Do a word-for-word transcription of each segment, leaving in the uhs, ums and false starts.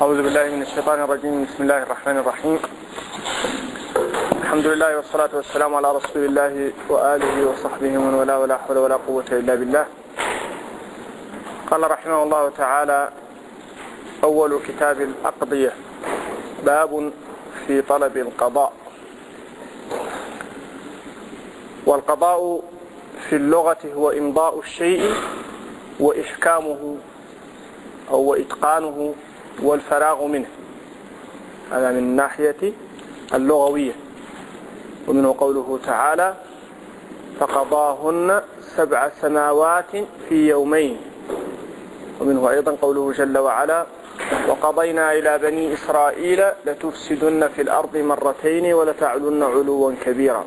أعوذ بالله من الشيطان الرجيم. بسم الله الرحمن الرحيم. الحمد لله والصلاة والسلام على رسول الله وآله وصحبه ومن والاه ولا حول ولا قوة إلا بالله. قال رحمه الله تعالى: أول كتاب الأقضية، باب في طلب القضاء. والقضاء في اللغة هو إمضاء الشيء وإحكامه أو إتقانه والفراغ منه، هذا من الناحية اللغوية. ومنه قوله تعالى: فقضاهن سبع سماوات في يومين. ومنه أيضا قوله جل وعلا: وقضينا إلى بني إسرائيل لتفسدن في الأرض مرتين ولتعلن علوا كبيرا.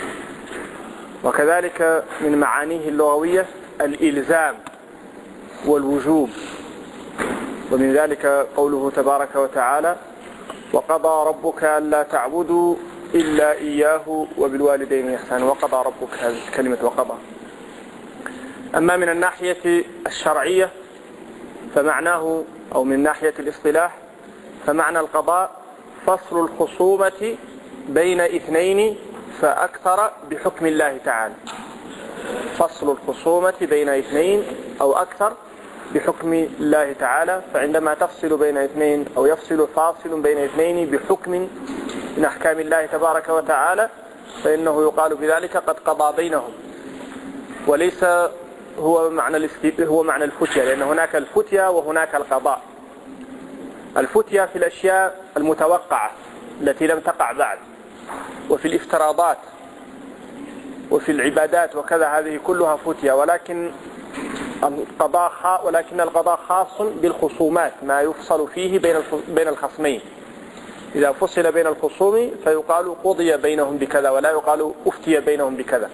وكذلك من معانيه اللغوية الإلزام والوجوب. ومن ذلك قوله تبارك وتعالى: وقضى ربك ألا تعبدوا إلا إياه وبالوالدين إحسانا. وقضى ربك، هذه كلمة وقضى. أما من الناحية الشرعية فمعناه، أو من ناحية الاصطلاح، فمعنى القضاء فصل الخصومة بين اثنين فأكثر بحكم الله تعالى. فصل الخصومة بين اثنين أو أكثر بحكم الله تعالى. فعندما تفصل بين اثنين أو يفصل فاصل بين اثنين بحكم من أحكام الله تبارك وتعالى فإنه يقال بذلك قد قضى بينهم، وليس هو معنى هو معنى الفتية، لأن هناك الفتية وهناك القضاء. الفتية في الأشياء المتوقعة التي لم تقع بعد، وفي الافتراضات وفي العبادات وكذا، هذه كلها فتية. ولكن القضاء ولكن القضاء خاص بالخصومات، ما يفصل فيه بين بين الخصمين. إذا فصل بين الخصوم فيقال قضي بينهم بكذا، ولا يقال أفتي بينهم بكذا.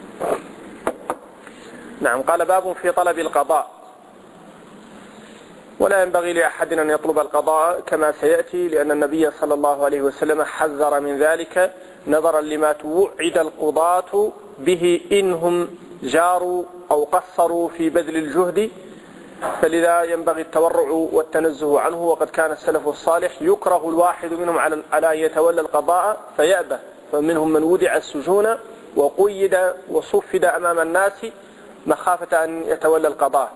نعم. قال: باب في طلب القضاء. ولا ينبغي لأحد أن يطلب القضاء كما سيأتي، لأن النبي صلى الله عليه وسلم حذر من ذلك نظرا لما توعد القضاة به إنهم جاروا أو قصروا في بذل الجهد، فلذا ينبغي التورع والتنزه عنه. وقد كان السلف الصالح يكره الواحد منهم على أن يتولى القضاء فيأبى، فمنهم من ودع السجون وقيد وصفد أمام الناس مخافة أن يتولى القضاء.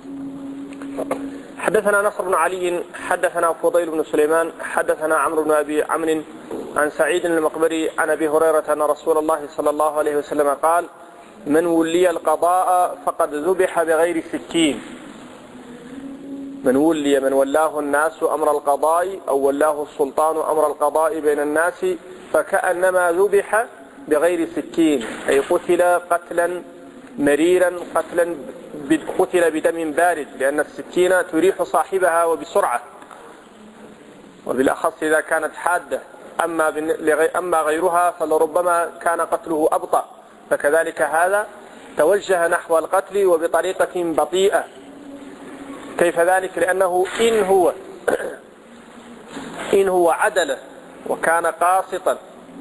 حدثنا نصر بن علي حدثنا فضيل بن سليمان حدثنا عمرو بن أبي عمرو عن سعيد المقبري عن أبي هريرة أن رسول الله صلى الله عليه وسلم قال: من ولي القضاء فقد ذبح بغير سكين. من ولي، من ولاه الناس أمر القضاء أو ولاه السلطان أمر القضاء بين الناس فكأنما ذبح بغير سكين، أي قتل قتلا مريرا، قتلا قتل بدم بارد، لأن السكين تريح صاحبها وبسرعة، وبالأخص إذا كانت حادة. أما, أما غيرها فلربما كان قتله أبطأ، فكذلك هذا توجه نحو القتل وبطريقة بطيئة. كيف ذلك؟ لأنه إن هو إن هو عدل وكان قاسطا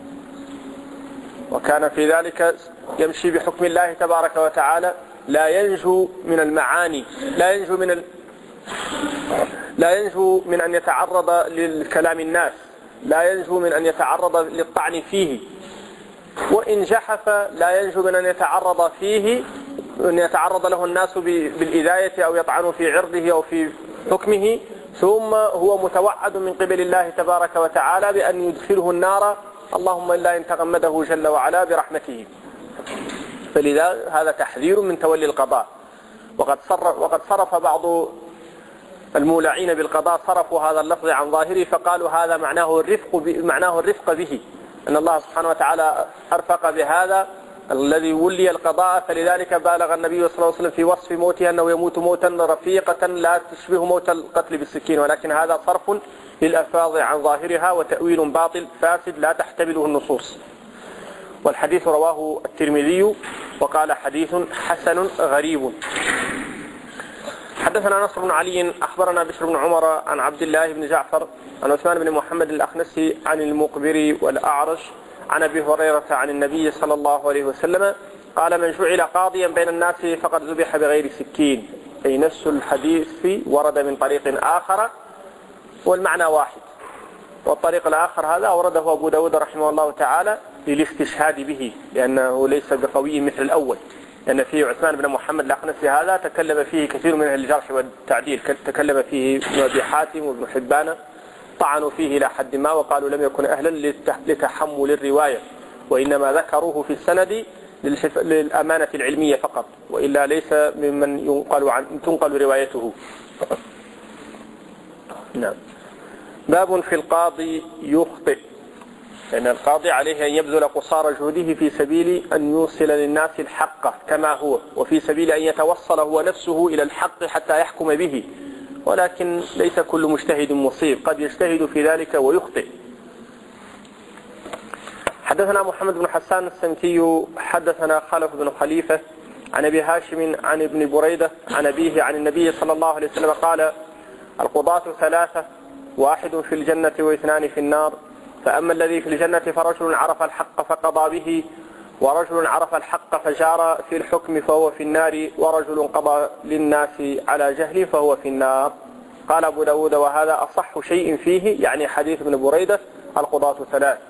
وكان في ذلك يمشي بحكم الله تبارك وتعالى لا ينجو من المعاني، لا ينجو من ال... لا ينجو من أن يتعرض للكلام الناس، لا ينجو من أن يتعرض للطعن فيه. وإن جحف لا ينجو من أن يتعرض فيه أن يتعرض له الناس بالإذاية أو يطعنوا في عرضه أو في حكمه، ثم هو متوعد من قبل الله تبارك وتعالى بأن يدخله النار، اللهم إلا إن تغمده جل وعلا برحمته. فلذا هذا تحذير من تولي القضاء. وقد صرف, وقد صرف بعض المولعين بالقضاء صرفوا هذا اللفظ عن ظاهره، فقالوا هذا معناه الرفق, معناه الرفق به، أن الله سبحانه وتعالى أرفق بهذا الذي ولي القضاء، فلذلك بالغ النبي صلى الله عليه وسلم في وصف موته أنه يموت موتا رفيقة لا تشبه موت القتل بالسكين. ولكن هذا صرف للألفاظ عن ظاهرها وتأويل باطل فاسد لا تحتمله النصوص. والحديث رواه الترمذي وقال حديث حسن غريب. حدثنا نصر بن علي أخبرنا بشر بن عمر عن عبد الله بن جعفر عن عثمان بن محمد الأخنسي عن المقبري والأعرج عن أبي هريرة عن النبي صلى الله عليه وسلم قال: من جعل قاضيا بين الناس فقد ذبح بغير سكين. أي نفس الحديث ورد من طريق آخر والمعنى واحد. والطريق الآخر هذا أورده أبو داود رحمه الله تعالى للاستشهاد به، لأنه ليس بقوي مثل الأول، لأن فيه عثمان بن محمد الأقنسي هذا تكلم فيه كثير من أهل الجرح والتعديل، تكلم فيه ابن أبي حاتم وابن حبان، طعنوا فيه إلى حد ما وقالوا لم يكن أهلا لتحمل الرواية، وإنما ذكروه في السند للأمانة العلمية فقط، وإلا ليس ممن ينقل عن تنقل روايته. نعم. باب في القاضي يخطئ، لأن القاضي عليه أن يبذل قصارى جهده في سبيل أن يوصل للناس الحق كما هو، وفي سبيل أن يتوصل هو نفسه إلى الحق حتى يحكم به، ولكن ليس كل مجتهد مصيب، قد يجتهد في ذلك ويخطئ. حدثنا محمد بن حسان السمكي حدثنا خلف بن خليفة عن أبي هاشم عن ابن بريدة عن أبيه عن النبي صلى الله عليه وسلم قال: القضاة ثلاثة، واحد في الجنة واثنان في النار، فأما الذي في الجنة فرجل عرف الحق فقضى به، ورجل عرف الحق فجار في الحكم فهو في النار، ورجل قضى للناس على جهل فهو في النار. قال أبو داود: وهذا أصح شيء فيه، يعني حديث ابن بريدة القضاة ثلاث.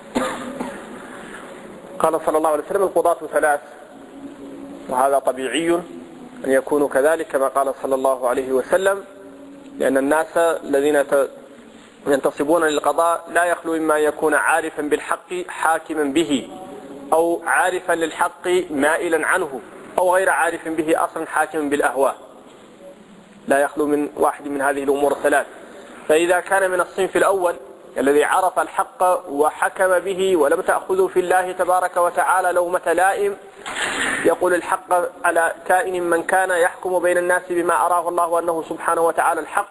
قال صلى الله عليه وسلم: القضاة ثلاث، وهذا طبيعي أن يكونوا كذلك كما قال صلى الله عليه وسلم، لأن الناس الذين ينتصبون للقضاء لا يخلو مما يكون عارفا بالحق حاكما به، أو عارفا للحق مائلا عنه، أو غير عارف به أصلا حاكما بالأهواء، لا يخلو من واحد من هذه الأمور الثلاث. فإذا كان من الصنف الأول الذي عرف الحق وحكم به ولم تأخذوا في الله تبارك وتعالى لومة لائم، يقول الحق على كائن من كان، يحكم بين الناس بما أراه الله وأنه سبحانه وتعالى الحق،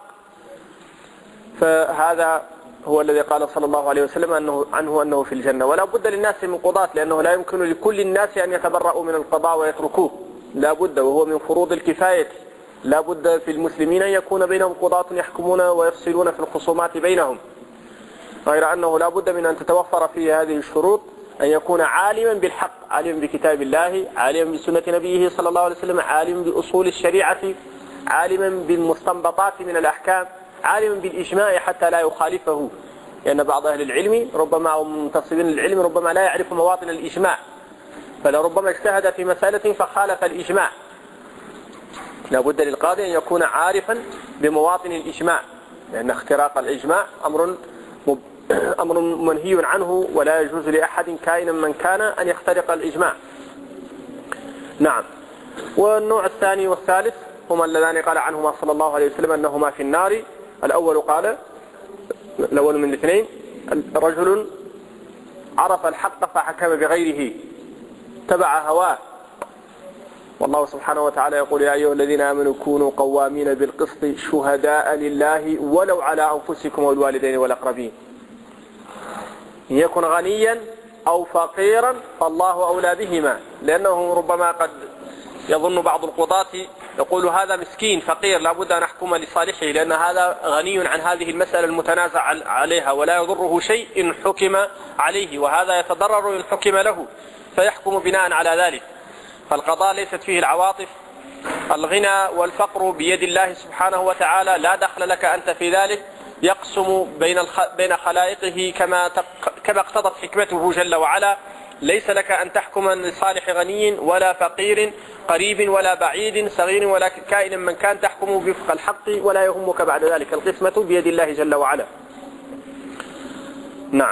فهذا هو الذي قال صلى الله عليه وسلم أنه عنه أنه في الجنة. ولا بد للناس من قضاة، لأنه لا يمكن لكل الناس أن يتبرؤوا من القضاء ويتركوه، لا بد، وهو من فروض الكفاية. لا بد في المسلمين أن يكون بينهم قضاة يحكمون ويفصلون في الخصومات بينهم، غير أنه لا بد من أن تتوفر فيه هذه الشروط: أن يكون عالما بالحق، عالما بكتاب الله، عالما بسنة نبيه صلى الله عليه وسلم، عالما بأصول الشريعة، عالما بالمستنبطات من الأحكام، عالما بالإجماع حتى لا يخالفه، لأن بعض أهل العلم ربما أو منتصبين للعلم ربما لا يعرف مواطن الإجماع، فلربما اجتهد في مسألة فخالف الإجماع. لا بد للقاضي أن يكون عارفا بمواطن الإجماع، لأن اختراق الإجماع أمر أمر منهي عنه، ولا يجوز لأحد كائنا من كان أن يخترق الإجماع. نعم. والنوع الثاني والثالث هما اللذان قال عنهما صلى الله عليه وسلم أنهما في النار. الأول قال الأول من الاثنين: رجل عرف الحق فحكم بغيره، تبع هواه، والله سبحانه وتعالى يقول: يا أيها الذين آمنوا كونوا قوامين بالقسط شهداء لله ولو على أنفسكم والوالدين والأقربين. إن يكن غنيا أو فقيرا فالله أولى بهما، لأنه ربما قد يظن بعض القضاة يقول: هذا مسكين فقير لا بد أن أحكم لصالحه، لأن هذا غني عن هذه المسألة المتنازع عليها ولا يضره شيء إن حكم عليه، وهذا يتضرر إن حكم له، فيحكم بناء على ذلك. فالقضاء ليست فيه العواطف. الغنى والفقر بيد الله سبحانه وتعالى، لا دخل لك أنت في ذلك، يقسم بين بين خلائقه كما كما اقتضت حكمته جل وعلا. ليس لك أن تحكم لصالح غني ولا فقير، قريب ولا بعيد، صغير ولا كائن من كان، تحكم وفق الحق ولا يهمك بعد ذلك، القسمة بيد الله جل وعلا. نعم.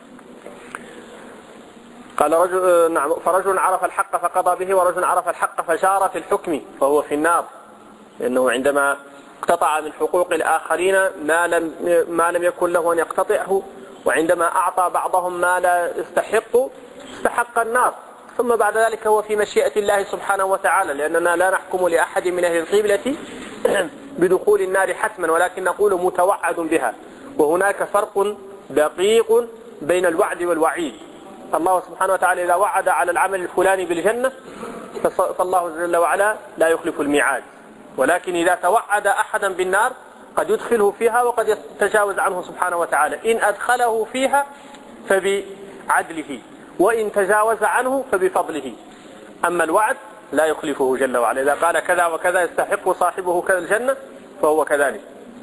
قال رجل نعم فرجل عرف الحق فقضى به، ورجل عرف الحق فجار في الحكم فهو في النار، لأنه عندما اقتطع من حقوق الآخرين ما لم ما لم يكن له أن يقتطعه، وعندما أعطى بعضهم ما لا يستحق استحق النار، ثم بعد ذلك هو في مشيئة الله سبحانه وتعالى، لأننا لا نحكم لأحد من أهل القبلة بدخول النار حتما، ولكن نقول متوعد بها. وهناك فرق دقيق بين الوعد والوعيد. الله سبحانه وتعالى إذا وعد على العمل الفلاني بالجنة فالله جل وعلا لا يخلف الميعاد، ولكن إذا توعد أحدا بالنار قد يدخله فيها وقد يتجاوز عنه سبحانه وتعالى، إن أدخله فيها فبعدله، وإن تجاوز عنه فبفضله. أما الوعد لا يخلفه جل وعلا، إذا قال كذا وكذا يستحق صاحبه كذا الجنة فهو كذلك.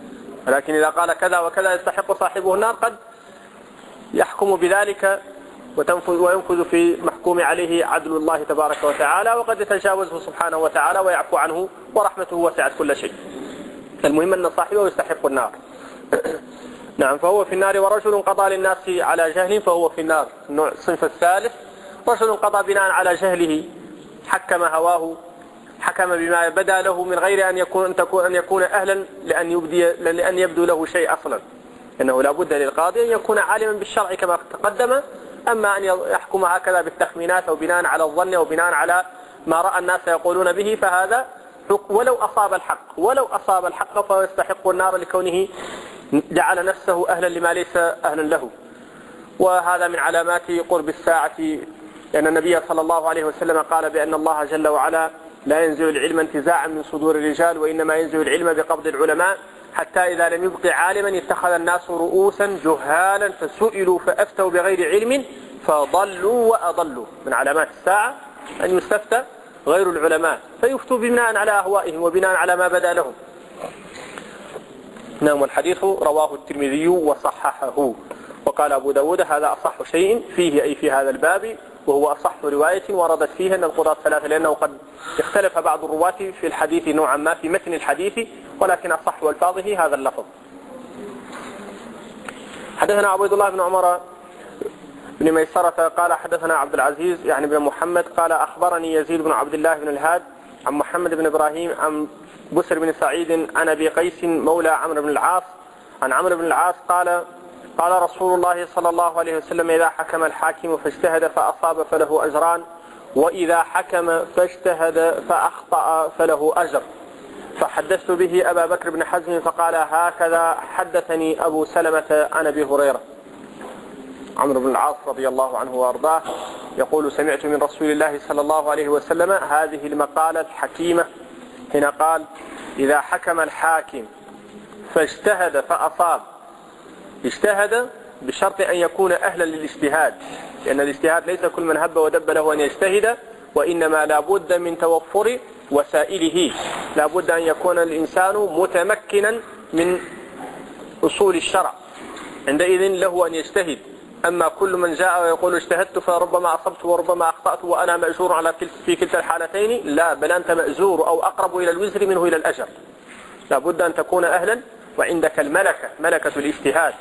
ولكن إذا قال كذا وكذا يستحق صاحبه النار قد يحكم بذلك وينفذ في محكوم عليه عدل الله تبارك وتعالى، وقد يتجاوزه سبحانه وتعالى ويعفو عنه ورحمته وسعت كل شيء. المهم أن صاحبه يستحق النار. نعم. فهو في النار. ورجل قضى للناس على جهل فهو في النار. النوع الصنف الثالث رجل قضى بناء على جهله، حكم هواه، حكم بما بدا له من غير أن يكون أن تكون أن يكون أهلا لأن يبدي لأن يبدو له شيء أصلا، إنه لا بد للقاضي أن يكون عالما بالشرع كما تقدم. أما أن يحكم هكذا بالتخمينات أو بناء على الظن أو بناء على ما رأى الناس يقولون به فهذا ولو أصاب الحق ولو أصاب الحق فهو يستحق النار لكونه جعل نفسه أهلا لما ليس أهلا له. وهذا من علامات قرب الساعة، لأن النبي صلى الله عليه وسلم قال بأن الله جل وعلا لا ينزل العلم انتزاعا من صدور الرجال، وإنما ينزل العلم بقبض العلماء، حتى إذا لم يبق عالما اتخذ الناس رؤوسا جهالا فسئلوا فأفتوا بغير علم فضلوا وأضلوا. من علامات الساعة أن يستفتى غير العلماء فيفتوا بناء على أهوائهم وبناء على ما بدا لهم. نعم. والحديث رواه الترمذي وصححه، وقال أبو داود هذا أصح شيء فيه، أي في هذا الباب، وهو أصح رواية وردت فيها أن القضاة ثلاثة، لأنه قد اختلف بعض الرواة في الحديث نوعا ما في متن الحديث، ولكن أصح والفاظه هذا اللفظ. حدثنا عبيد الله بن عمر بن ميسرة قال حدثنا عبد العزيز يعني بن محمد قال أخبرني يزيد بن عبد الله بن الهاد عن محمد بن إبراهيم عن بسر بن سعيد عن أبي قيس مولى عمرو بن العاص عن عمرو بن العاص قال قال رسول الله صلى الله عليه وسلم إذا حكم الحاكم فاجتهد فأصاب فله أجران، وإذا حكم فاجتهد فأخطأ فله أجر. فحدثت به أبا بكر بن حزم فقال هكذا حدثني أبو سلمة عن أبي هريرة. عمرو بن العاص رضي الله عنه وأرضاه يقول سمعت من رسول الله صلى الله عليه وسلم هذه المقالة الحكيمة حين قال إذا حكم الحاكم فاجتهد فأصاب. اجتهد بشرط أن يكون أهلا للاجتهاد، لأن الاجتهاد ليس كل من هب ودب له أن يجتهد، وإنما لا بد من توفر وسائله. لا بد أن يكون الإنسان متمكنا من أصول الشرع، عندئذ له أن يجتهد. أما كل من جاء ويقول اجتهدت فربما أصبت وربما أخطأت وأنا مأجور على في كلتا الحالتين، لا، بل أنت مأجور أو أقرب إلى الوزر منه إلى الأجر. لا بد أن تكون أهلا وعندك الملكة، ملكة الاجتهاد،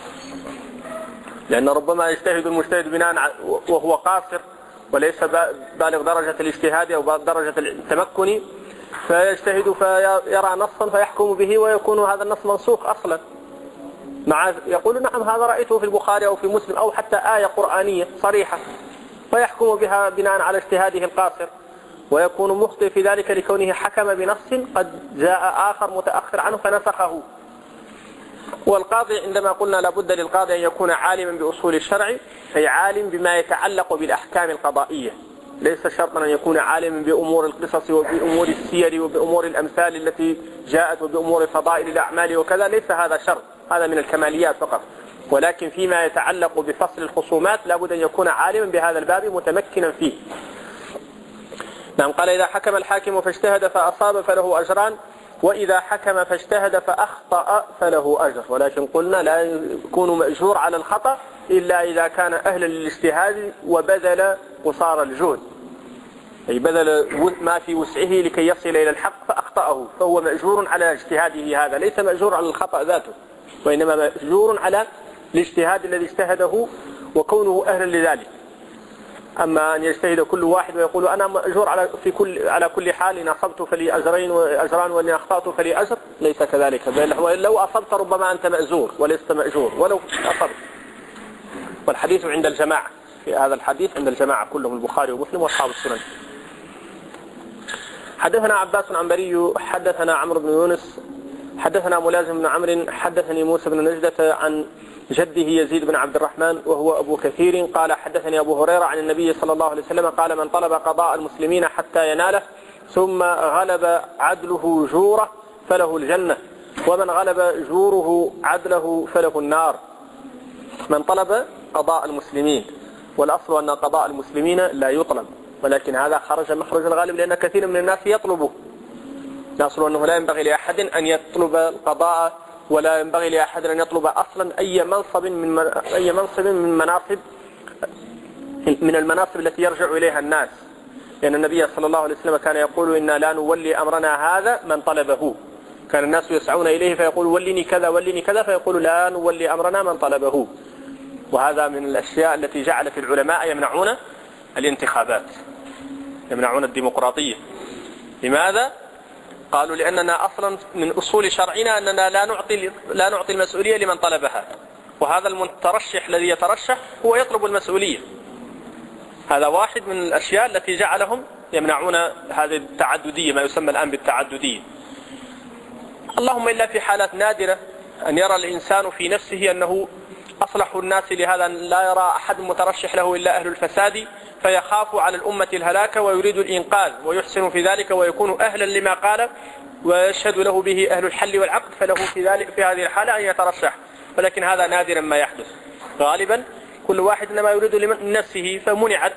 لأن ربما يجتهد المجتهد بناء وهو قاصر وليس بالغ درجة الاجتهاد أو درجة التمكن، فيجتهد فيرى نصا فيحكم به ويكون هذا النص منسوخ أصلا، مع يقول نعم هذا رأيته في البخاري أو في مسلم أو حتى آية قرآنية صريحة، فيحكم بها بناء على اجتهاده القاصر، ويكون مخطئ في ذلك لكونه حكم بنص قد جاء آخر متأخر عنه فنسخه. والقاضي عندما قلنا لابد للقاضي أن يكون عالما بأصول الشرع، أي عالم بما يتعلق بالأحكام القضائية، ليس شرطا أن يكون عالما بأمور القصص وبأمور السير وبأمور الأمثال التي جاءت وبأمور فضائل الأعمال وكذا، ليس هذا شرط، هذا من الكماليات فقط. ولكن فيما يتعلق بفصل الخصومات لابد أن يكون عالما بهذا الباب متمكنا فيه. نعم. قال إذا حكم الحاكم فاجتهد فأصاب فله أجران، وإذا حكم فاجتهد فأخطأ فله أجر. ولكن قلنا لا يكون مأجور على الخطأ إلا إذا كان أهلا للاجتهاد وبذل قصار الجهد، أي بذل ما في وسعه لكي يصل إلى الحق فأخطأه، فهو مأجور على اجتهاده، هذا ليس مأجور على الخطأ ذاته، وإنما مأجور على الاجتهاد الذي اجتهده وكونه أهلا لذلك. أما أن يجتهد كل واحد ويقول أنا مأجور على في كل على كل حال، إن أصبت فلي أجرين وأجران وإن أخطأت فلي أجر، ليس كذلك، بل لو أصبت ربما أنت مأجور ولست مأجور ولو أصبت. والحديث عند الجماعة، في هذا الحديث عند الجماعة كلهم، البخاري ومسلم وأصحاب السنن. حدثنا عباس عنبري حدثنا عمرو بن يونس حدثنا ملازم بن عمرو حدثني موسى بن نجدة عن جده يزيد بن عبد الرحمن وهو أبو كثير قال حدثني أبو هريرة عن النبي صلى الله عليه وسلم قال من طلب قضاء المسلمين حتى يناله ثم غلب عدله جوره فله الجنة، ومن غلب جوره عدله فله النار. من طلب قضاء المسلمين، والأصل أن قضاء المسلمين لا يطلب، ولكن هذا خرج مخرج الغالب لأن كثير من الناس يطلبه. الأصل أنه لا ينبغي لأحد أن يطلب القضاء ولا ينبغي لأحد أن يطلب أصلا أي منصب من أي منصب من مناصب من المناصب التي يرجع إليها الناس، لأن النبي صلى الله عليه وسلم كان يقول إنا لا نولي أمرنا هذا من طلبه. كان الناس يسعون إليه فيقول ولني كذا ولني كذا، فيقول لا نولي أمرنا من طلبه. وهذا من الأشياء التي جعلت العلماء يمنعون الانتخابات، يمنعون الديمقراطية. لماذا؟ قالوا لأننا أصلا من أصول شرعنا أننا لا نعطي لا نعطي المسؤولية لمن طلبها، وهذا المترشح الذي يترشح هو يطلب المسؤولية. هذا واحد من الأشياء التي جعلهم يمنعون هذه التعددية، ما يسمى الآن بالتعددية. اللهم إلا في حالات نادرة أن يرى الإنسان في نفسه أنه أصلح الناس لهذا، لا يرى أحد مترشح له إلا أهل الفساد، فيخاف على الأمة الهلاك ويريد الإنقاذ ويحسن في ذلك ويكون أهلا لما قال ويشهد له به أهل الحل والعقد، فله في ذلك في هذه الحالة أن يترشح. ولكن هذا نادرا ما يحدث، غالبا كل واحد إنما يريد لنفسه فمنعت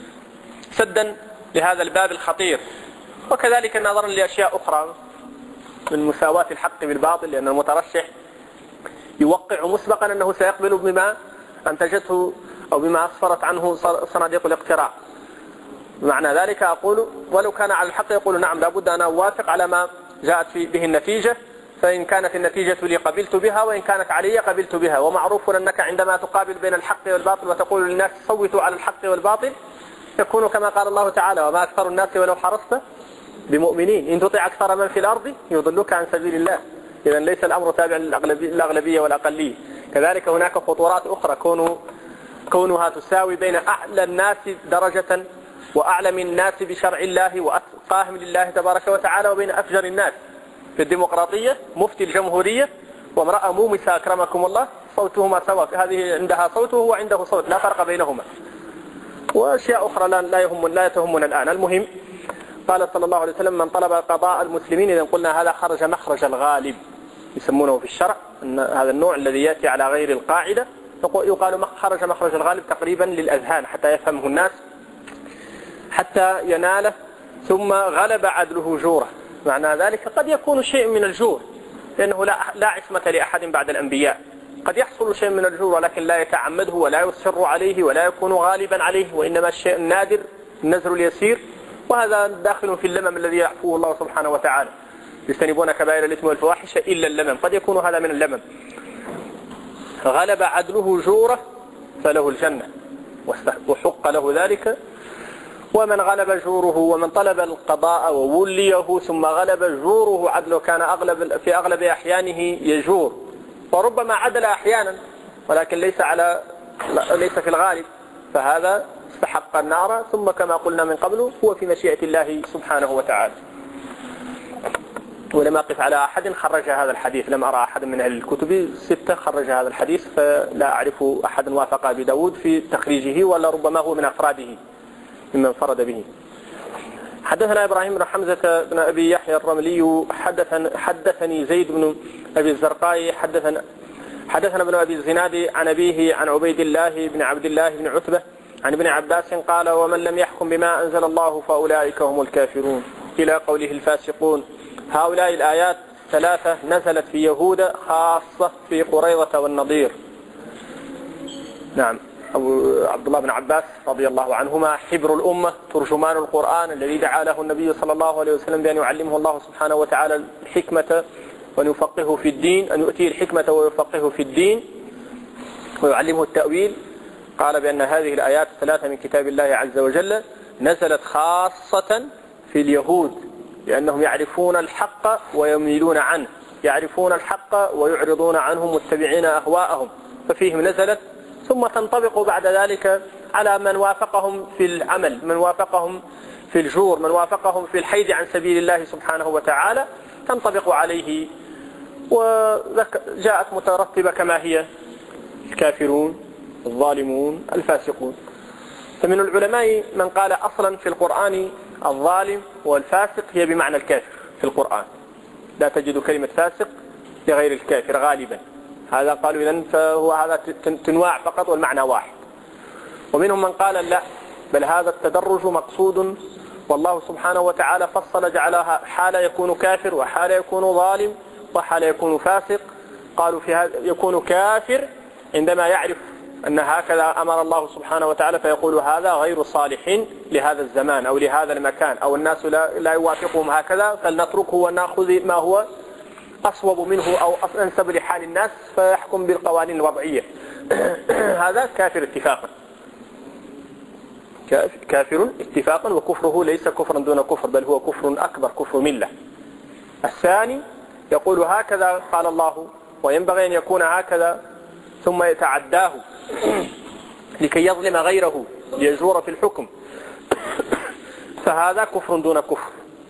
سدا لهذا الباب الخطير. وكذلك نظرا لأشياء أخرى من مساواة الحق بالباطل، لأن المترشح يوقع مسبقا أنه سيقبل بما أنتجته أو بما أسفرت عنه صناديق الاقتراع. معنى ذلك أقول ولو كان على الحق يقول نعم لابد أن أوافق على ما جاءت به النتيجة، فإن كانت النتيجة لي قبلت بها وإن كانت علي قبلت بها. ومعروف أنك عندما تقابل بين الحق والباطل وتقول للناس صوتوا على الحق والباطل، يكون كما قال الله تعالى وما أكثر الناس ولو حرصت بمؤمنين، إن تطيع أكثر من في الأرض يضلوك عن سبيل الله. إذا ليس الأمر تابع للأغلبية والأقلية. كذلك هناك خطورات أخرى، كونوا كونها تساوي بين أعلى الناس درجة وأعلم الناس بشرع الله وأتقاهم لله تبارك وتعالى، وبين أفجر الناس. في الديمقراطية مفتي الجمهورية وامرأة مومسة أكرمكم الله صوتهما سواء، هذه عندها صوته وعنده صوت، لا فرق بينهما. وأشياء أخرى لا لا يهم لا تهمنا الآن. المهم قال صلى الله عليه وسلم من طلب قضاء المسلمين، إذا قلنا هذا خرج مخرج الغالب، يسمونه في الشرع أن هذا النوع الذي يأتي على غير القاعدة يقال خرج مخرج الغالب تقريبا للأذهان حتى يفهمه الناس، حتى يناله، ثم غلب عدله جوره. معنى ذلك قد يكون شيء من الجور، لأنه لا لا عصمة لأحد بعد الأنبياء. قد يحصل شيء من الجور ولكن لا يتعمده ولا يصر عليه ولا يكون غالبا عليه، وإنما الشيء النادر النزر اليسير، وهذا داخل في اللمم الذي يعفوه الله سبحانه وتعالى. يجتنبون كبائر الإثم والفواحش إلا اللمم، قد يكون هذا من اللمم. غلب عدله جوره فله الجنة وحق له ذلك. ومن غلب جوره ومن طلب القضاء ووليه ثم غلب جوره عدله، كان أغلب في أغلب أحيانه يجور، وربما عدل أحيانا ولكن ليس على ليس في الغالب، فهذا استحق النار. ثم كما قلنا من قبل هو في مشيئة الله سبحانه وتعالى. ولم أقف على أحد خرج هذا الحديث، لم أرى أحد من أهل الكتب الستة خرج هذا الحديث، فلا أعرف أحد وافق بداود في تخريجه، ولا ربما هو من أفراده ممن فرد به. حدثنا إبراهيم بن حمزة بن أبي يحيى الرملي حدثني, حدثني زيد بن أبي الزرقاء حدثنا حدثنا ابن أبي الزناد عن أبيه عن عبيد الله بن عبد الله بن عتبة عن ابن عباس قال ومن لم يحكم بما أنزل الله فأولئك هم الكافرون، إلى قوله الفاسقون. هؤلاء الآيات ثلاثة نزلت في يهود خاصة في قريظة والنضير. نعم، أبو عبد الله بن عباس رضي الله عنهما حبر الأمة ترجمان القرآن الذي دعا له النبي صلى الله عليه وسلم بأن يعلمه الله سبحانه وتعالى الحكمة وأن يفقهه في الدين، أن يؤتيه الحكمة ويفقهه في الدين ويعلمه التأويل. قال بأن هذه الآيات الثلاثة من كتاب الله عز وجل نزلت خاصة في اليهود، لأنهم يعرفون الحق ويميلون عنه، يعرفون الحق ويعرضون عنه متبعين أهواءهم، ففيهم نزلت. ثم تنطبق بعد ذلك على من وافقهم في العمل، من وافقهم في الجور، من وافقهم في الحيد عن سبيل الله سبحانه وتعالى، تنطبق عليه. وجاءت مترتبة كما هي: الكافرون، الظالمون، الفاسقون. فمن العلماء من قال أصلا في القرآن الظالم والفاسق هي بمعنى الكافر في القرآن، لا تجد كلمة فاسق لغير الكافر غالبا. هذا قالوا إذن فهو هذا تنواع فقط والمعنى واحد. ومنهم من قال لا، بل هذا التدرج مقصود، والله سبحانه وتعالى فصل جعلها حال يكون كافر وحال يكون ظالم وحال يكون فاسق، قالوا في هذا يكون كافر عندما يعرف أن هكذا أمر الله سبحانه وتعالى فيقول هذا غير صالح لهذا الزمان أو لهذا المكان أو الناس لا, لا يوافقهم هكذا فلنتركه ونأخذ ما هو أصوب منه أو أنسب لحال الناس فيحكم بالقوانين الوضعية. هذا كافر اتفاقا، كافر اتفاقا، وكفره ليس كفرا دون كفر بل هو كفر أكبر، كفر ملة. الثاني يقول هكذا قال الله وينبغي أن يكون هكذا ثم يتعداه لكي يظلم غيره ليجور في الحكم، فهذا كفر دون كفر،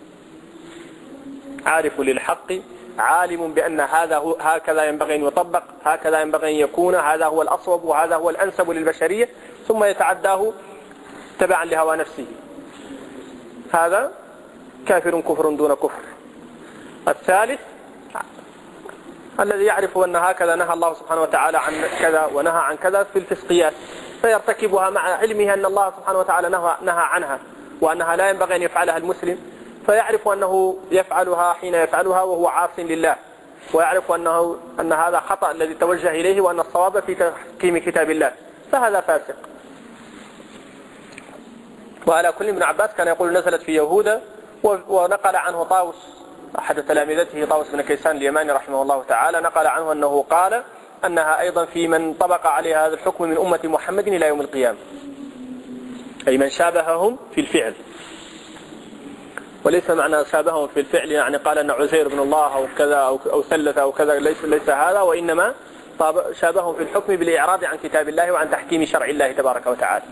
عارف للحق عالم بأن هذا هو هكذا ينبغي أن يطبق، هكذا ينبغي أن يكون، هذا هو الأصوب وهذا هو الأنسب للبشرية، ثم يتعداه تبعا لهوى نفسه، هذا كافر كفر دون كفر. الثالث الذي يعرف أن هكذا نهى الله سبحانه وتعالى عن كذا ونهى عن كذا في الفسقيات فيرتكبها مع علمه أن الله سبحانه وتعالى نهى, نهى عنها وأنها لا ينبغي أن يفعلها المسلم، فيعرف أنه يفعلها حين يفعلها وهو عاص لله، ويعرف أنه أن هذا خطأ الذي توجه إليه وأن الصواب في تحكيم كتاب الله، فهذا فاسق. وعلى كل ابن عباس كان يقول نزلت في يهوذا، ونقل عنه طاووس أحد تلامذته طاووس بن كيسان اليماني رحمه الله تعالى، نقل عنه أنه قال أنها أيضا في من طبق عليه هذا الحكم من أمة محمد إلى يوم القيامة، أي من شابههم في الفعل. وليس معنى شابههم في الفعل يعني قال أن عزير بن الله أو كذا أو ثلث أو كذا، ليس, ليس هذا، وإنما شابههم في الحكم بالإعراض عن كتاب الله وعن تحكيم شرع الله تبارك وتعالى.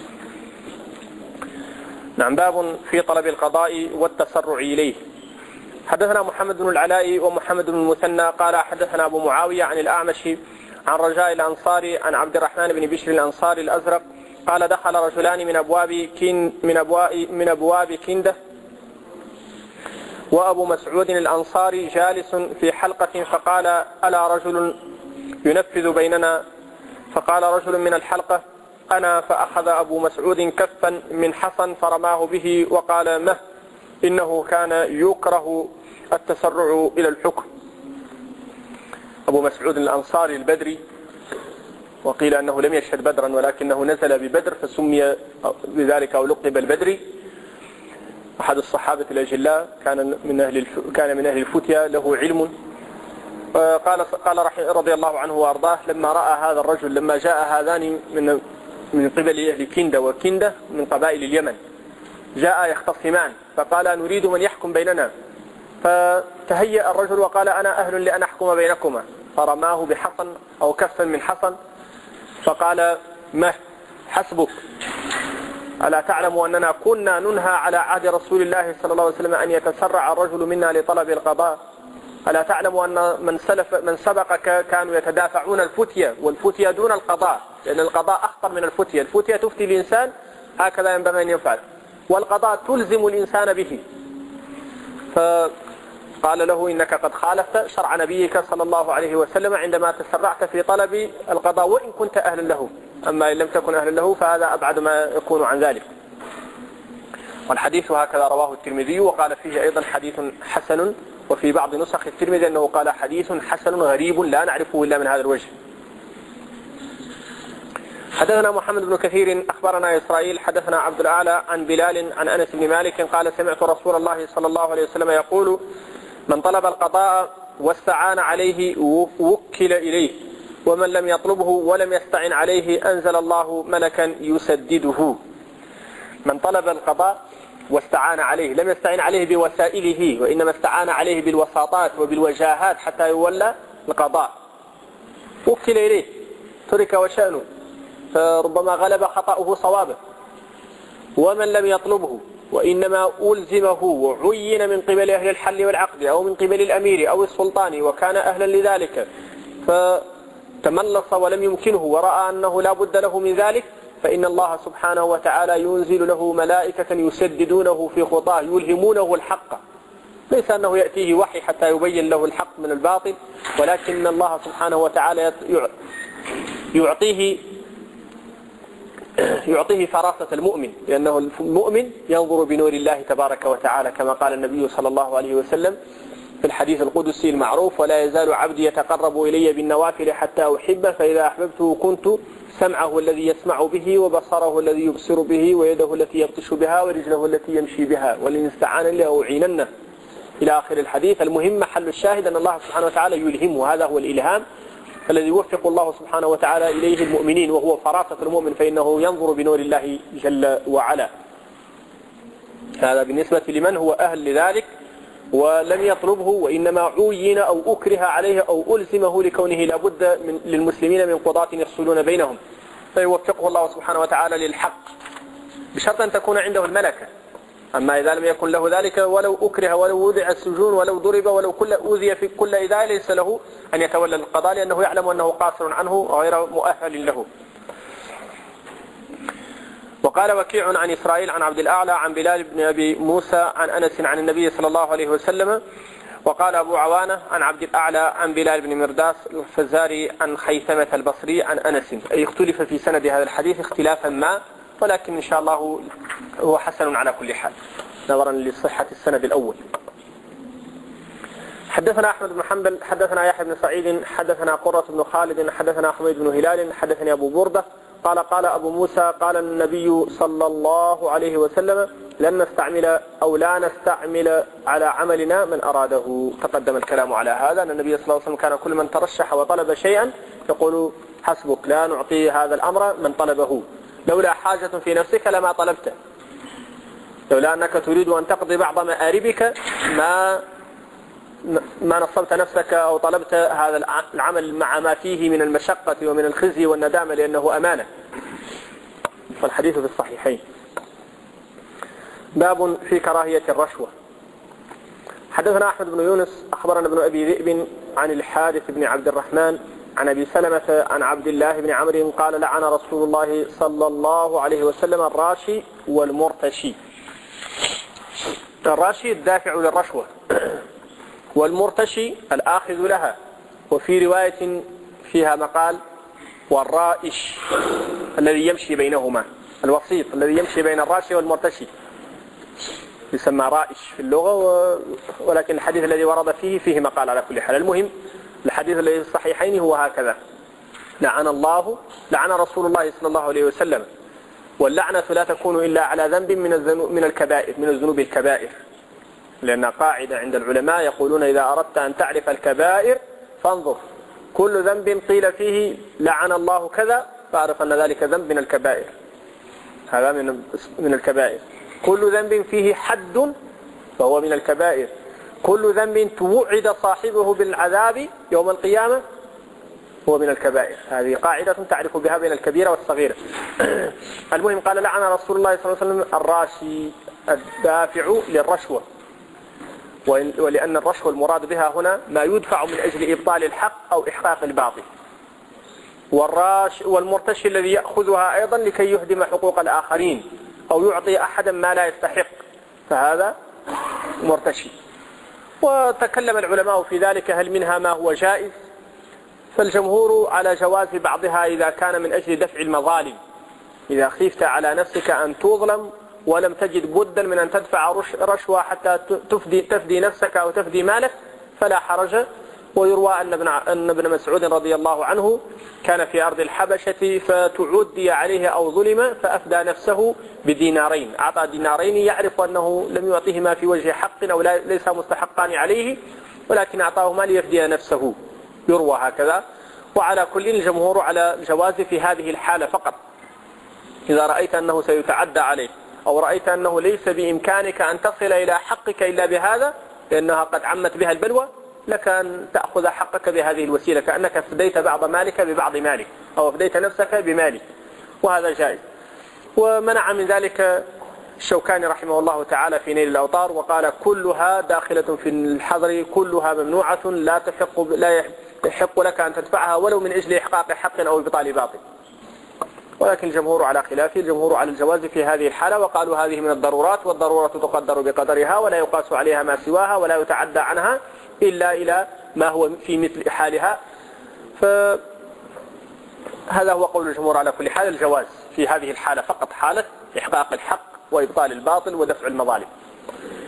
نعم. باب في طلب القضاء والتسرع إليه. حدثنا محمد بن العلاء ومحمد بن المثنى قال حدثنا أبو معاوية عن الأعمش عن رجاء الأنصاري عن عبد الرحمن بن بشر الأنصاري الأزرق قال دخل رجلان من أبواب كن من أبواب من أبواب كندة وأبو مسعود الأنصاري جالس في حلقة فقال ألا رجل ينفذ بيننا؟ فقال رجل من الحلقة أنا، فأخذ أبو مسعود كفا من حصن فرماه به وقال مه إنه كان يكره التسرع إلى الحكم. أبو مسعود الأنصاري البدري، وقيل أنه لم يشهد بدرا ولكنه نزل ببدر فسمي بذلك أو لقب البدري، أحد الصحابة الأجلاء، كان من أهل كان من أهل الفتيا، له علم. قال قال رضي الله عنه وأرضاه لما رأى هذا الرجل، لما جاء هذان من من قبل أهل كندة، وكندة من قبائل اليمن، جاء يختصمان فقال نريد من يحكم بيننا، فتهيأ الرجل وقال أنا أهل لأن أحكم بينكما، فرماه بحصن أو كفا من حصن فقال ما حسبك، ألا تعلم أننا كنا ننهى على عهد رسول الله صلى الله عليه وسلم أن يتسرع الرجل منا لطلب القضاء؟ ألا تعلم أن من سلف من سبقك كانوا يتدافعون الفتية، والفتية دون القضاء، لأن القضاء أخطر من الفتية. الفتية تفتي الإنسان هكذا ينبغي أن يفعل، والقضاء تلزم الإنسان به. فقال له إنك قد خالفت شرع نبيك صلى الله عليه وسلم عندما تسرعت في طلب القضاء وإن كنت أهلا له، أما إن لم تكن أهلا له فهذا أبعد ما يكون عن ذلك. والحديث هكذا رواه الترمذي، وقال فيه أيضا حديث حسن، وفي بعض نسخ الترمذي أنه قال حديث حسن غريب لا نعرفه إلا من هذا الوجه. حدثنا محمد بن كثير أخبرنا إسرائيل حدثنا عبد الأعلى عن بلال عن أنس بن مالك قال سمعت رسول الله صلى الله عليه وسلم يقول من طلب القضاء واستعان عليه وكل إليه، ومن لم يطلبه ولم يستعن عليه أنزل الله ملكا يسدده. من طلب القضاء واستعان عليه، لم يستعن عليه بوسائله وإنما استعان عليه بالوساطات وبالوجاهات حتى يولى القضاء، وكل إليه ترك وشأنه، فربما غلب خطأه صوابه. ومن لم يطلبه وإنما ألزمه وعين من قبل أهل الحل والعقد أو من قبل الأمير أو السلطان وكان أهلا لذلك فتملص ولم يمكنه ورأى أنه لا بد له من ذلك، فإن الله سبحانه وتعالى ينزل له ملائكة يسددونه في خطاه يلهمونه الحق، ليس أنه يأتيه وحي حتى يبين له الحق من الباطل، ولكن الله سبحانه وتعالى يعطيه يعطيه فراسة المؤمن، لأنه المؤمن ينظر بنور الله تبارك وتعالى كما قال النبي صلى الله عليه وسلم في الحديث القدسي المعروف: ولا يزال عبدي يتقرب إلي بالنوافل حتى أحبه، فإذا أحببته كنت سمعه الذي يسمع به، وبصره الذي يبصر به، ويده التي يبطش بها، ورجله التي يمشي بها، ولئن استعان لي أعيننه، إلى آخر الحديث. المهم محل الشاهد أن الله سبحانه وتعالى يلهمه، هذا هو الإلهام الذي يوفق الله سبحانه وتعالى إليه المؤمنين، وهو فراسة المؤمن، فإنه ينظر بنور الله جل وعلا. هذا بالنسبة لمن هو أهل لذلك ولم يطلبه، وإنما عين أو أكره عليه أو ألزمه لكونه لابد من للمسلمين من قضاة يفصلون بينهم، فيوفقه الله سبحانه وتعالى للحق بشرط أن تكون عنده الملكة. أما إذا لم يكن له ذلك ولو أكره ولو وضع السجون ولو ضرب ولو كل أوذي في كل إذا، ليس له أن يتولى القضاء، لأنه يعلم أنه قاصر عنه غير مؤهل له. وقال وكيع عن إسرائيل عن عبد الأعلى عن بلال بن أبي موسى عن أنس عن النبي صلى الله عليه وسلم. وقال أبو عوانة عن عبد الأعلى عن بلال بن مرداس الفزاري عن خيثمة البصري عن أنس. أي اختلف في سند هذا الحديث اختلافا ما، ولكن إن شاء الله هو حسن على كل حال نظرا لصحة السند الأول. حدثنا أحمد بن حنبل حدثنا يحيى بن سعيد حدثنا قرة بن خالد حدثنا حميد بن هلال حدثني أبو بردة قال قال أبو موسى قال النبي صلى الله عليه وسلم: لن نستعمل أو لا نستعمل على عملنا من أراده. تقدم الكلام على هذا، أن النبي صلى الله عليه وسلم كان كل من ترشح وطلب شيئا يقول: حسبك، لا نعطي هذا الأمر من طلبه، لولا حاجة في نفسك لما طلبته، لولا أنك تريد أن تقضي بعض مآربك ما ما نصبت نفسك أو طلبت هذا العمل مع ما فيه من المشقة ومن الخزي والندامة، لأنه أمانة. فالحديث في الصحيحين. باب في كراهية الرشوة. حدثنا أحمد بن يونس أخبرنا ابن أبي ذئب عن الحارث بن عبد الرحمن عن أبي سلمة عن عبد الله بن عمرو قال: لعن رسول الله صلى الله عليه وسلم الراشي والمرتشي. الراشي الدافع للرشوة، والمرتشي الآخذ لها، وفي رواية فيها مقال: والرائش الذي يمشي بينهما، الوسيط الذي يمشي بين الراشي والمرتشي يسمى رائش في اللغة، ولكن الحديث الذي ورد فيه فيه مقال على كل حال. المهم الحديث الذي في الصحيحين هو هكذا: لعن الله لعن رسول الله صلى الله عليه وسلم. واللعنة لا تكون إلا على ذنب من الذنوب من الكبائر من الذنوب الكبائر، لأن قاعدة عند العلماء يقولون: إذا أردت أن تعرف الكبائر فانظر كل ذنب قيل فيه لعن الله كذا فاعرف أن ذلك ذنب من الكبائر، هذا من من الكبائر. كل ذنب فيه حد فهو من الكبائر. كل ذنب توعد صاحبه بالعذاب يوم القيامة هو من الكبائر. هذه قاعدة تعرف بها بين الكبيرة والصغيرة. المهم قال: لعن رسول الله صلى الله عليه وسلم الراشي الدافع للرشوة، ولأن الرشوة المراد بها هنا ما يدفع من أجل إبطال الحق أو إحقاق الباطل، والراش والمرتشي الذي يأخذها أيضا لكي يهدم حقوق الآخرين أو يعطي أحدا ما لا يستحق، فهذا مرتشي. وتكلم العلماء في ذلك: هل منها ما هو جائز؟ فالجمهور على جواز بعضها إذا كان من أجل دفع المظالم، إذا خفت على نفسك أن تظلم ولم تجد بدا من أن تدفع رشوة حتى تفدي, تفدي نفسك أو تفدي مالك فلا حرج. ويروى أن ابن, أن ابن مسعود رضي الله عنه كان في أرض الحبشة فتعدي عليه أو ظلم فأفدى نفسه بدينارين، أعطى دينارين يعرف أنه لم يعطيهما في وجه حق أو ليس مستحقان عليه، ولكن أعطاهما ليفدي نفسه، يروى هكذا. وعلى كل الجمهور على الجواز في هذه الحالة فقط، إذا رأيت أنه سيتعدى عليه أو رأيت أنه ليس بإمكانك أن تصل إلى حقك إلا بهذا، لأنها قد عمت بها البلوى، لك أن تأخذ حقك بهذه الوسيلة، كأنك فديت بعض مالك ببعض مالك أو فديت نفسك بمالك، وهذا جائز. ومنع من ذلك الشوكاني رحمه الله تعالى في نيل الأوطار، وقال: كلها داخلة في الحظر، كلها ممنوعة، لا تحق لا يحق لك أن تدفعها ولو من أجل إحقاق حق أو إبطال باطل. ولكن الجمهور على خلافه، الجمهور على الجواز في هذه الحالة، وقالوا هذه من الضرورات، والضرورة تقدر بقدرها ولا يقاس عليها ما سواها ولا يتعدى عنها إلا إلى ما هو في مثل حالها. فهذا هو قول الجمهور على كل حال، الجواز في هذه الحالة فقط، حالة إحقاق الحق وإبطال الباطل ودفع المظالم.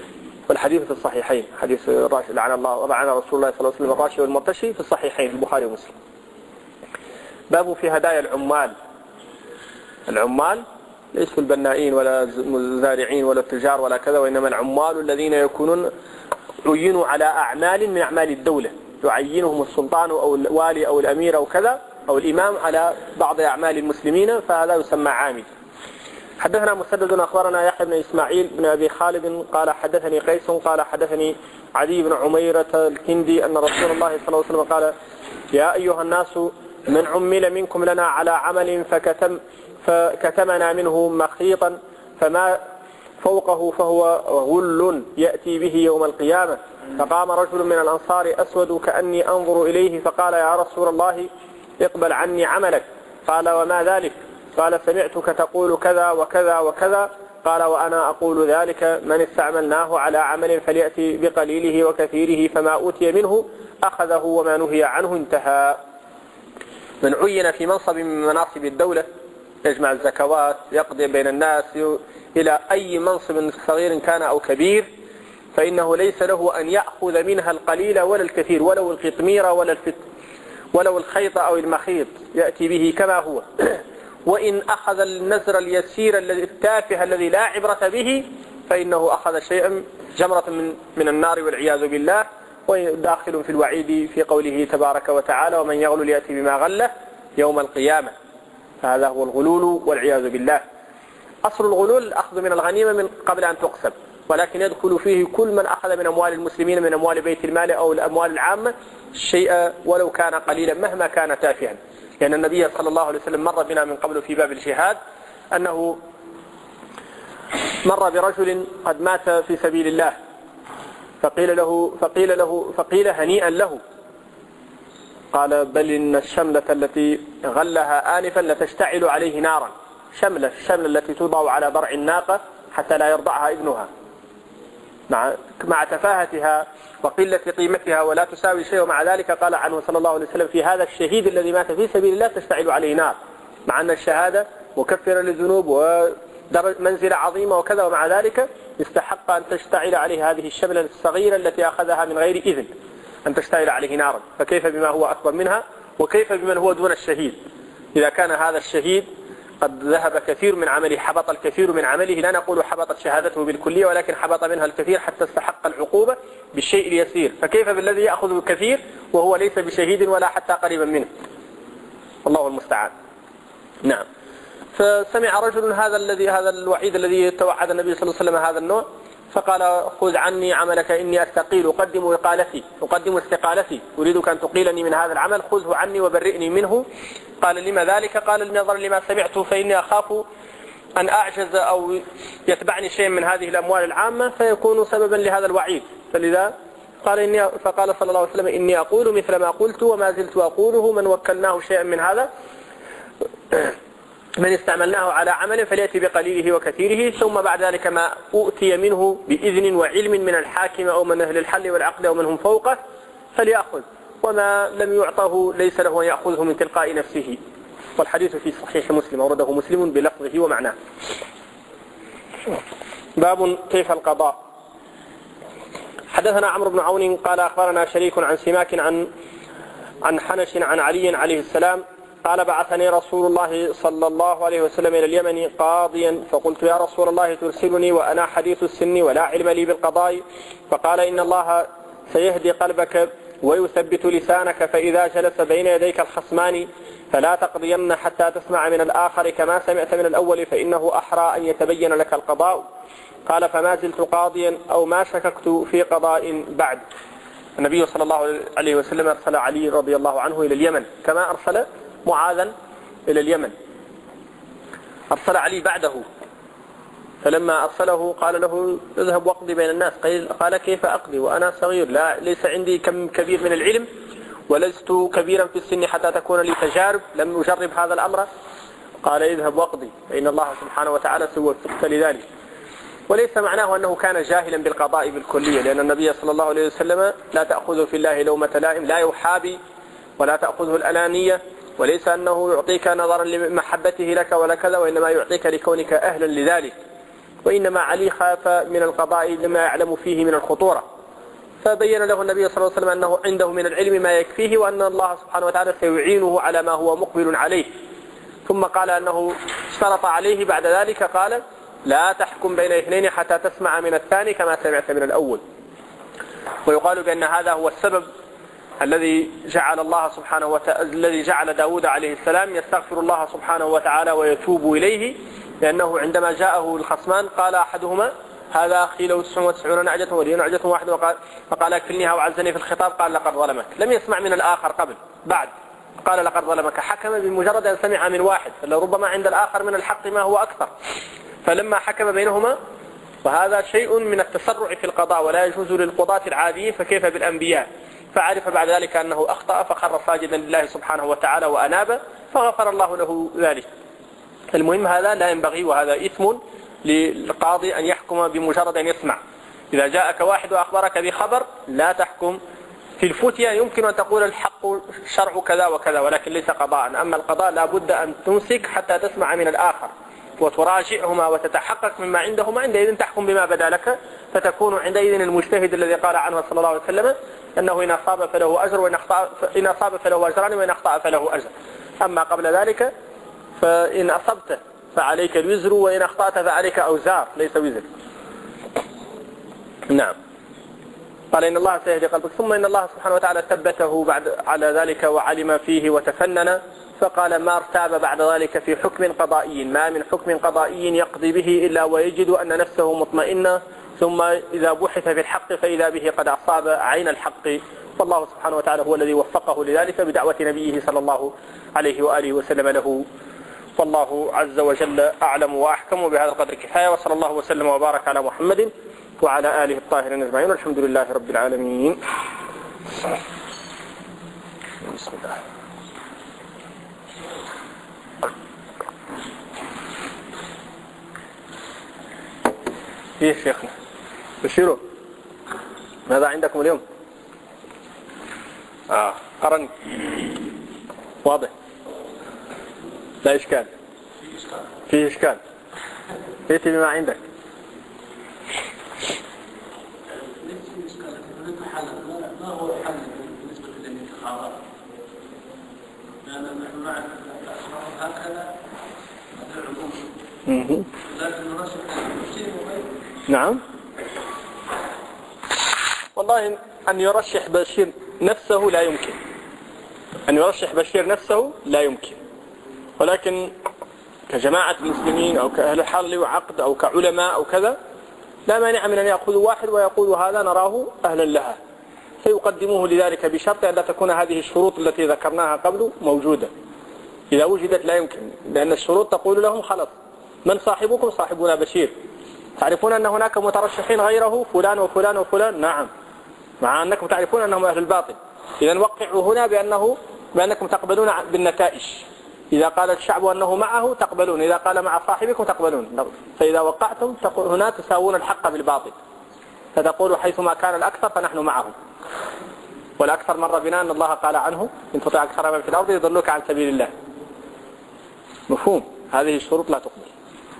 والحديث في الصحيحين، حديث الراشي لعن الله ولعن رسول الله صلى الله عليه وسلم الراشي والمرتشي في الصحيحين البخاري ومسلم. باب في هدايا العمال. العمال ليسوا البنائين ولا الزارعين ولا التجار ولا كذا، وإنما العمال الذين يكونون عينوا على أعمال من أعمال الدولة، يعينهم السلطان أو الوالي أو الأمير أو كذا أو الإمام على بعض أعمال المسلمين، فهذا يسمى عامل. حدثنا مسدد أخبرنا يحيى بن إسماعيل بن أبي خالد قال حدثني قيس قال حدثني عدي بن عميرة الكندي أن رسول الله صلى الله عليه وسلم قال: يا أيها الناس من عمل منكم لنا على عمل فكتم فكتمنا منه مخيطا فما فوقه فهو غل يأتي به يوم القيامة. فقام رجل من الأنصار أسود كأني أنظر إليه فقال: يا رسول الله اقبل عني عملك. قال: وما ذلك؟ قال: سمعتك تقول كذا وكذا وكذا. قال: وأنا أقول ذلك: من استعملناه على عمل فليأتي بقليله وكثيره، فما أوتي منه أخذه وما نهي عنه انتهى. من عين في منصب من مناصب الدولة يجمع الزكوات، يقضي بين الناس إلى أي منصب صغير كان أو كبير، فإنه ليس له أن يأخذ منها القليل ولا الكثير، ولو القطمير ولا الفت ولو الخيط أو المخيط يأتي به كما هو. وإن أخذ النزر اليسير التافه الذي لا عبرة به فإنه أخذ شيئا جمرة من من النار والعياذ بالله، وداخل في الوعيد في قوله تبارك وتعالى: ومن يغلل يأتي بما غله يوم القيامة. هذا هو الغلول والعياذ بالله. أصل الغلول الأخذ من الغنيمة من قبل أن تقسم، ولكن يدخل فيه كل من أخذ من أموال المسلمين من أموال بيت المال أو الأموال العامة شيئا ولو كان قليلا مهما كان تافها. لأن النبي صلى الله عليه وسلم مر بنا من قبل في باب الجهاد أنه مر برجل قد مات في سبيل الله، فقيل له فقيل له فقيل هنيئا له. قال: بل إن الشملة التي غلها آنفا لتشتعل عليه نارا. شملة الشملة التي توضع على ضرع الناقة حتى لا يرضعها ابنها، مع مع تفاهتها وقلة قيمتها ولا تساوي شيء، ومع ذلك قال عنه صلى الله عليه وسلم في هذا الشهيد الذي مات في سبيل الله: تشتعل عليه نار، مع أن الشهادة مكفرة للذنوب ومنزلة عظيمة وكذا، ومع ذلك استحق أن تشتعل عليه هذه الشملة الصغيرة التي أخذها من غير إذن أن تشتعل عليه نارا. فكيف بما هو أكبر منها، وكيف بمن هو دون الشهيد؟ إذا كان هذا الشهيد قد ذهب كثير من عمله، حبط الكثير من عمله، لا نقول حبطت شهادته بالكلية، ولكن حبط منها الكثير حتى استحق العقوبة بالشيء اليسير، فكيف بالذي يأخذ الكثير وهو ليس بشهيد ولا حتى قريبا منه؟ الله المستعان. نعم. فسمع رجل هذا الذي هذا الوعيد الذي توعد النبي صلى الله عليه وسلم هذا النوع، فقال: خذ عني عملك إني أستقيل، أقدم إقالتي أقدم استقالتي، أريدك أن تقيلني من هذا العمل، خذه عني وبرئني منه. قال: لما ذلك؟ قال: لنظر لما سمعته، فإني أخاف أن أعجز أو يتبعني شيء من هذه الأموال العامة فيكون سببا لهذا الوعيد. فلذا قال إني فقال صلى الله عليه وسلم: إني أقول مثل ما قلت وما زلت أقوله: من وكلناه شيئا من هذا من استعملناه على عمل فليأتي بقليله وكثيره، ثم بعد ذلك ما أؤتي منه بإذن وعلم من الحاكم أو من أهل الحل والعقد أو من هم فوقه فليأخذ، وما لم يعطه ليس له أن يأخذه من تلقاء نفسه. والحديث في صحيح مسلم، أورده مسلم بلفظه ومعناه. باب كيف القضاء. حدثنا عمرو بن عون قال أخبرنا شريك عن سماك عن عن حنش عن علي عليه السلام قال: بعثني رسول الله صلى الله عليه وسلم إلى اليمن قاضيا، فقلت: يا رسول الله ترسلني وأنا حديث السن ولا علم لي بالقضاء؟ فقال: إن الله سيهدي قلبك ويثبت لسانك، فإذا جلس بين يديك الخصمان فلا تقضين حتى تسمع من الآخر كما سمعت من الأول، فإنه أحرى أن يتبين لك القضاء. قال: فما زلت قاضيا أو ما شككت في قضاء بعد. النبي صلى الله عليه وسلم أرسل علي رضي الله عنه إلى اليمن كما أرسل معاذا إلى اليمن، أرسل علي بعده، فلما أرسله قال له: اذهب واقضي بين الناس. قال: كيف أقضي وأنا صغير، لا ليس عندي كم كبير من العلم ولست كبيرا في السن حتى تكون لي تجارب، لم أجرب هذا الأمر. قال: اذهب واقضي فإن الله سبحانه وتعالى سوفقك لذلك. وليس معناه أنه كان جاهلا بالقضاء بالكلية، لأن النبي صلى الله عليه وسلم لا تأخذه في الله لومة لائم، لا يحابي ولا تأخذه الأنانية، وليس أنه يعطيك نظرا لمحبته لك ولا كذا، وإنما يعطيك لكونك أهلا لذلك. وإنما علي خاف من القضاء لما يعلم فيه من الخطورة، فبين له النبي صلى الله عليه وسلم أنه عنده من العلم ما يكفيه، وأن الله سبحانه وتعالى سيعينه على ما هو مقبل عليه. ثم قال أنه اشترط عليه بعد ذلك، قال لا تحكم بين اثنين حتى تسمع من الثاني كما سمعت من الأول. ويقال بأن هذا هو السبب الذي جعل الله سبحانه وتعالى الذي جعل داود عليه السلام يستغفر الله سبحانه وتعالى ويتوب إليه، لأنه عندما جاءه الخصمان قال أحدهما هذا أخي له تسع وتسعون نعجة ولي نعجة واحدة، وقال فقال أكلنيها وعزني في الخطاب، قال لقد ظلمك. لم يسمع من الآخر قبل، بعد قال لقد ظلمك، حكم بمجرد أن سمع من واحد، لربما عند الآخر من الحق ما هو أكثر. فلما حكم بينهما، وهذا شيء من التسرع في القضاء ولا يجوز للقضاة العاديين، فكيف بالأنبياء؟ فعرف بعد ذلك أنه أخطأ فخر ساجدا لله سبحانه وتعالى وأناب، فغفر الله له ذلك. المهم هذا لا ينبغي، وهذا إثم للقاضي أن يحكم بمجرد أن يسمع. إذا جاءك واحد وأخبرك بخبر لا تحكم. في الفتية يمكن أن تقول الحق شرع كذا وكذا، ولكن ليس قضاء. أما القضاء لا بد أن تمسك حتى تسمع من الآخر وتراجعهما وتتحقق مما عندهما، عندئذ تحكم بما بدا لك، فتكون عندئذ المجتهد الذي قال عنه صلى الله عليه وسلم أنه إن أصاب فله أجر وإن أخطأ إن أصاب فله أجران وإن أخطأ فله أجر. أما قبل ذلك فإن أصبت فعليك الوزر وإن أخطأت فعليك أوزار ليس وزر. نعم. قال إن الله سيهدي قلبك. ثم إن الله سبحانه وتعالى ثبته بعد على ذلك وعلم فيه وتفنن، فقال ما ارتاب بعد ذلك في حكم قضائي، ما من حكم قضائي يقضي به إلا ويجد أن نفسه مطمئنة، ثم إذا بحث في الحق فإذا به قد أصاب عين الحق. والله سبحانه وتعالى هو الذي وفقه لذلك بدعوة نبيه صلى الله عليه وآله وسلم له. والله عز وجل أعلم وأحكم. بهذا القدر كفاية، وصلى الله وسلم وبارك على محمد وعلى آله الطاهرين أجمعين، والحمد لله رب العالمين. بسم الله. إيه شيخنا بشيروا، ماذا عندكم اليوم؟ آه قرن واضح، لا إشكال، فيه إشكال، ائتي بما عندك. ما هو الحل بالنسبة للانتخابات؟ لأن نحن نعرف هكذا لكن نعم. والله أن يرشح بشير نفسه لا يمكن، أن يرشح بشير نفسه لا يمكن، ولكن كجماعة المسلمين أو كأهل حل وعقد أو كعلماء أو كذا لا مانع من أن يأخذوا واحد ويقول هذا نراه أهلا لها، فيقدموه لذلك بشرط أن لا تكون هذه الشروط التي ذكرناها قبل موجودة. إذا وجدت لا يمكن، لأن الشروط تقول لهم خلاص من صاحبكم؟ صاحبنا بشير. تعرفون أن هناك مترشحين غيره فلان وفلان وفلان؟ نعم، مع أنكم تعرفون أنهم أهل الباطل. إذا وقعوا هنا بأنه بأنكم تقبلون بالنتائج. إذا قال الشعب أنه معه تقبلون، إذا قال مع صاحبكم تقبلون. فإذا وقعتم هنا تساوون الحق بالباطل، فتقول حيثما كان الأكثر فنحن معهم. والأكثر مر بنا أن الله قال عنه إن تطيع أكثر من في الأرض يضلوك عن سبيل الله. مفهوم؟ هذه الشروط لا تقبل.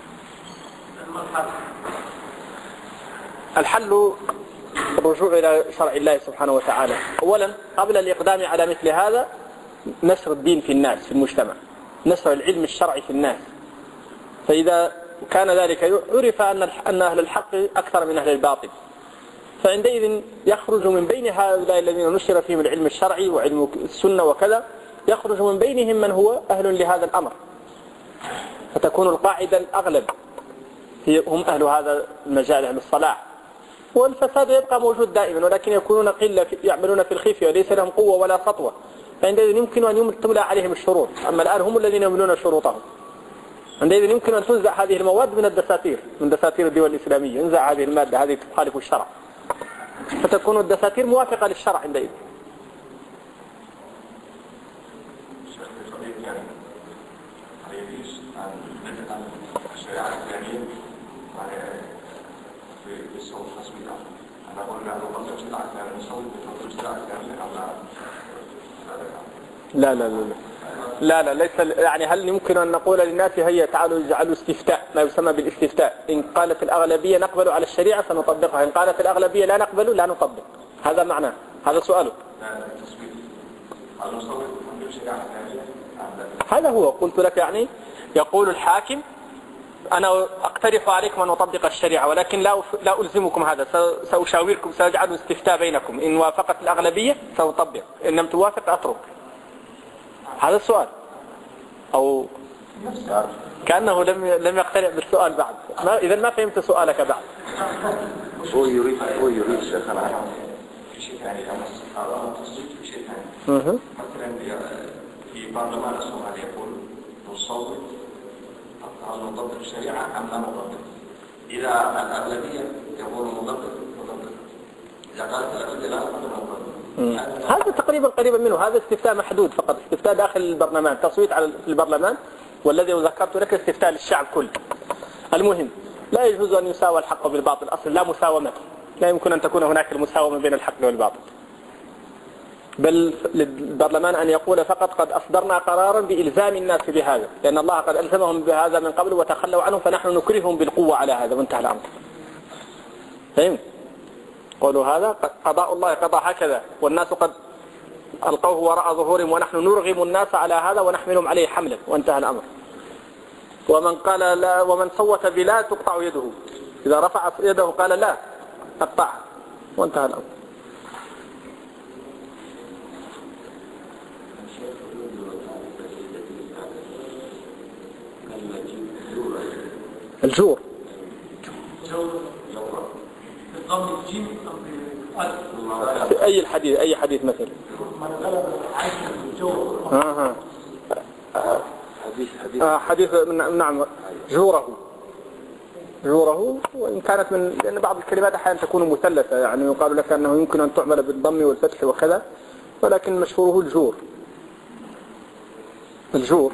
الحل الرجوع إلى شرع الله سبحانه وتعالى. أولا قبل الإقدام على مثل هذا نشر الدين في الناس في المجتمع، نشر العلم الشرعي في الناس. فإذا كان ذلك عرف أن أهل الحق أكثر من أهل الباطل، فعندئذ يخرج من بين هؤلاء الذين نشر فيهم العلم الشرعي وعلم السنة وكذا، يخرج من بينهم من هو أهل لهذا الأمر، فتكون القاعدة الأغلب هم أهل هذا المجال، أهل الصلاح. والفساد يبقى موجود دائما، ولكن يكونون قلة يعملون في الخفية وليس لهم قوة ولا سطوة، فعندئذ يمكن أن تملى عليهم الشروط. أما الآن هم الذين يملون شروطهم، عندئذ يمكن أن تنزع هذه المواد من الدساتير، من دساتير الدول الإسلامية، ينزع هذه المادة، هذه تخالف الشرع، فتكون الدساتير موافقة للشرع عندئذ. لا لا لا, لا. لا لا ليس يعني هل يمكن أن نقول للناس هيا تعالوا اجعلوا استفتاء ما يسمى بالاستفتاء، إن قالت الأغلبية نقبل على الشريعة سنطبقها، إن قالت الأغلبية لا نقبل لا نطبق. هذا معناه، هذا سؤاله. هذا هو قلت لك يعني يقول الحاكم أنا أقترح عليكم أن نطبق الشريعة ولكن لا لا ألزمكم هذا، سأشاوركم سأجعل استفتاء بينكم، إن وافقت الأغلبية سنطبق، إن لم توافق أترك. هذا السؤال، أو كأنه لم لم يقتنع بالسؤال بعد. ما إذا ما فهمت سؤالك بعد. هو يريد هو يريد شيخنا في شيء ثاني كما الصحابة تصديق في شيء ثاني. مثلا في برلمان الصومالي يقول نصوت هل نطبق الشريعة أم لا نطبق؟ إذا الأغلبية يقول نطبق نطبق، إذا قالت الأغلبية لا نطبق. هذا تقريبا قريبا منه، هذا استفتاء محدود فقط، استفتاء داخل البرلمان، تصويت على البرلمان، والذي ذكرت لك استفتاء للشعب كله. المهم لا يجوز أن يساوى الحق بالباطل، أصلا لا مساومة، لا يمكن أن تكون هناك المساومة بين الحق والباطل، بل للبرلمان أن يقول فقط قد أصدرنا قرارا بإلزام الناس بهذا، لأن الله قد ألزمهم بهذا من قبل وتخلوا عنه، فنحن نكرههم بالقوة على هذا وانتهى الأمر. فهم؟ قولوا هذا قضاء الله قضى هكذا والناس قد ألقوه وراء ظهورهم ونحن نرغم الناس على هذا ونحملهم عليه حملا وانتهى الأمر. ومن قال لا ومن صوت بلا تقطع يده، إذا رفع يده قال لا تقطع وانتهى الأمر. الجور في أي الحديث أي حديث مثل آه آه. آه حديث نعم جوره جوره، وإن كانت من لأن بعض الكلمات أحيانا تكون مثلثة، يعني يقال لك أنه يمكن أن تعمل بالضم والفتح وكذا، ولكن مشهوره الجور. الجور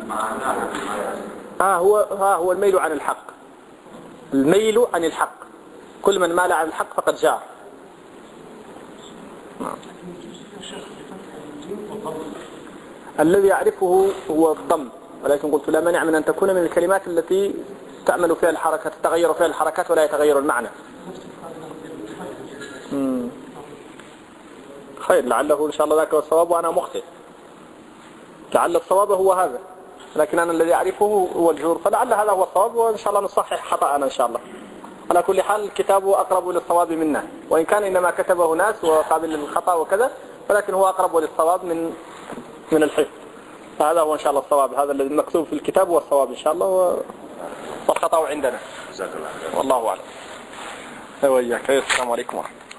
آه هو ها هو الميل عن الحق، الميل عن الحق، كل من مال عن الحق فقد جار. الذي يعرفه هو الضم، ولكن قلت لا مانع من أن تكون من الكلمات التي تعمل فيها الحركة، تتغير فيها الحركات ولا يتغير المعنى. مم. خير، لعله إن شاء الله ذاك هو الصواب وأنا مخطئ، لعل الصواب هو هذا، لكن أنا الذي أعرفه هو الجور، فلعل هذا هو الصواب وإن شاء الله نصحح خطأنا إن شاء الله. على كل حال الكتاب أقرب للصواب منا، وإن كان إنما كتبه ناس وقابل للخطأ وكذا، ولكن هو أقرب للصواب من من الحفظ، فهذا هو إن شاء الله الصواب، هذا الذي مكتوب في الكتاب هو الصواب إن شاء الله، والخطأ عندنا. والله أعلم. وإياك. السلام عليكم ورحمة الله.